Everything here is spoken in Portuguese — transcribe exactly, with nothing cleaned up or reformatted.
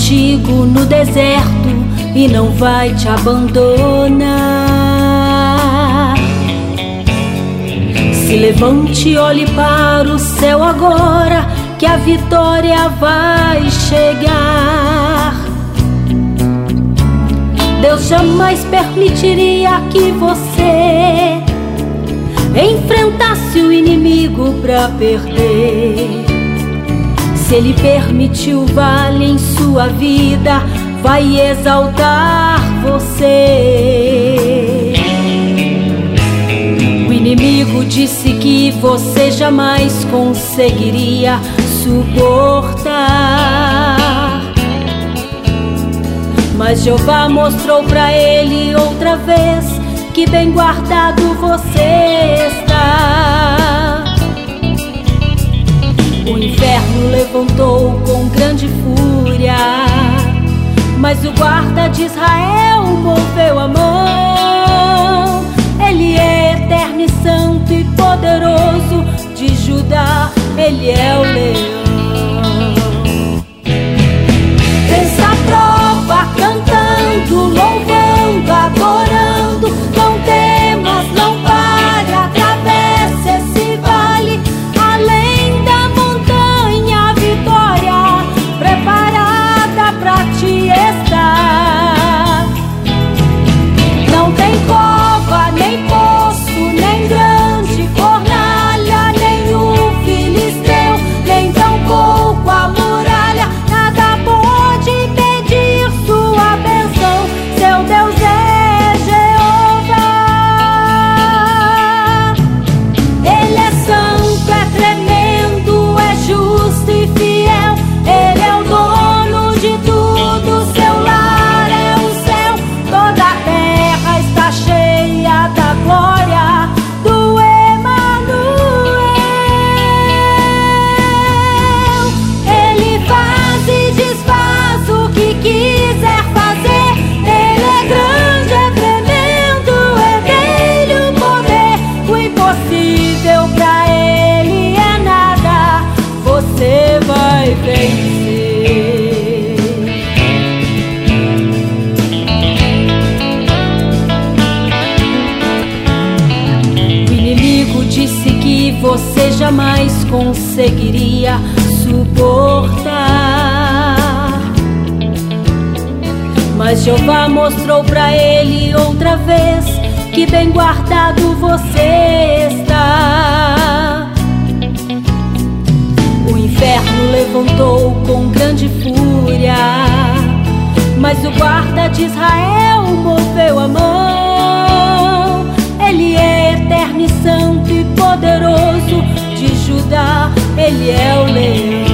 contigo no deserto e não vai te abandonar. Se levante e olhe para o céu agora, que a vitória vai chegar. Deus jamais permitiria que você enfrentasse o inimigo pra perder. Se Ele permitiu o vale em sua vida, vai exaltar você. O inimigo disse que você jamais conseguiria suportar, mas Jeová mostrou pra ele outra vez que bem guardado você está. O inferno levantou com grande fúria, mas o guarda de Israel moveu a mão. Ele é eterno e santo e poderoso, de Judá Ele é o leão. Vença a prova cantando, louvando, adorando. Não temas, não pare, atravesse esse vale. Além da montanha, a vitória preparada pra ti está. Não tem cova, nem poço, nem grande fornalha, nem o filisteu, nem tampouco a muralha. Nada pode impedir sua bênção. Seu Deus é Jeová. Ele é santo, é tremendo, é justo e fiel. Ele é o dono de tudo, seu lar é o céu. Toda a terra está cheia da glória do Emanuel. Ele faz e desfaz o que quiser fazer. Ele é grande, é tremendo, é dele o poder. O impossível pra ele é nada, você vai vencer. O inimigo disse que você jamais conseguiria suportar, mas Jeová mostrou pra ele outra vez que bem guardado você está. O inferno levantou com grande fúria, mas o guarda de Israel moveu a mão. Ele é eterno e santo e poderoso, de Judá Ele é o leão.